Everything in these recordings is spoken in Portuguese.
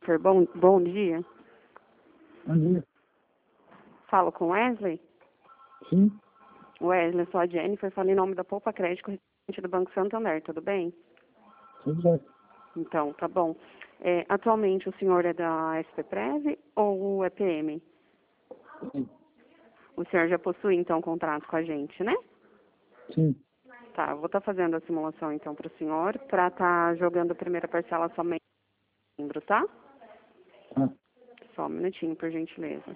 Jennifer, bom dia. Bom dia. Falo com Wesley? Sim, Wesley, eu sou a Jennifer, falo em nome da Poupa Crédito representante do Banco Santander, tudo bem? tudo bem. Então, tá bom. Atualmente o senhor é da SPPrev ou é PM? Sim, O senhor já possui, então, contrato com a gente, né? sim. Tá, eu vou estar fazendo a simulação, então, para o senhor, para estar jogando a primeira parcela somente em setembro, tá? Tá. Só um minutinho, por gentileza.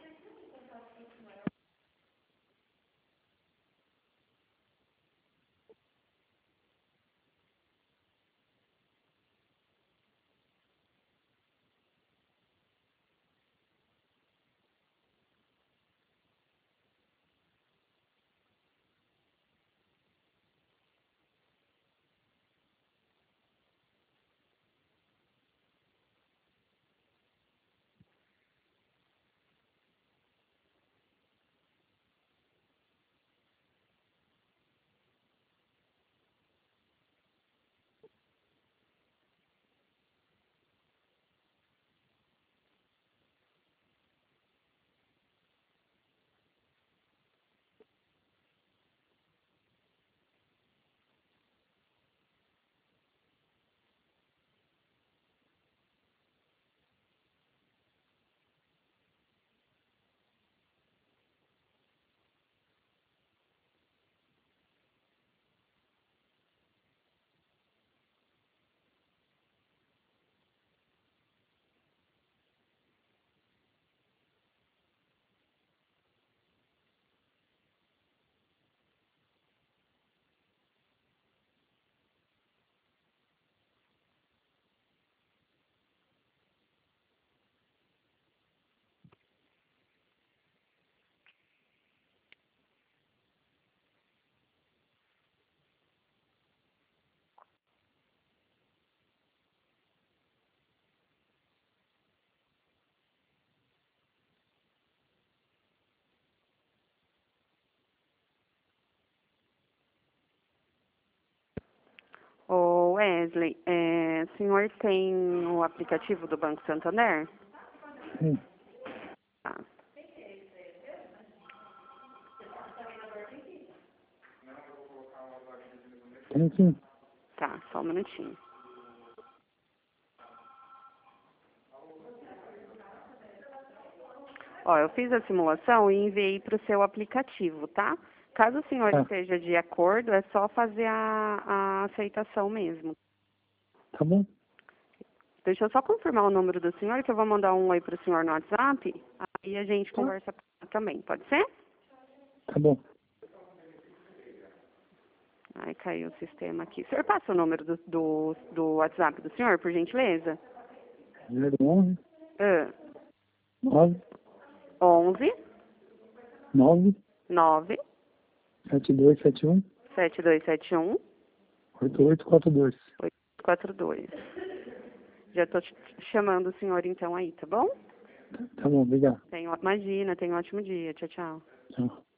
Ô Wesley, o senhor tem o aplicativo do Banco Santander? Sim. Tá. Sim, sim. Tá, só um minutinho. Ó, eu fiz a simulação e enviei para o seu aplicativo, tá? Caso o senhor Tá. esteja de acordo, é só fazer a aceitação mesmo. Tá bom? Deixa eu só confirmar o número do senhor, que eu vou mandar um oi para o senhor no WhatsApp, aí a gente conversa também, pode ser? Tá bom. Ai, caiu o sistema aqui. O senhor passa o número do WhatsApp do senhor, por gentileza? 011 Ah, 9 11 9 9 7271 7271 8842. 842. Já estou chamando o senhor então aí, tá bom? Tá bom, obrigado. Imagina, tenha um ótimo dia. Tchau, tchau. Tchau.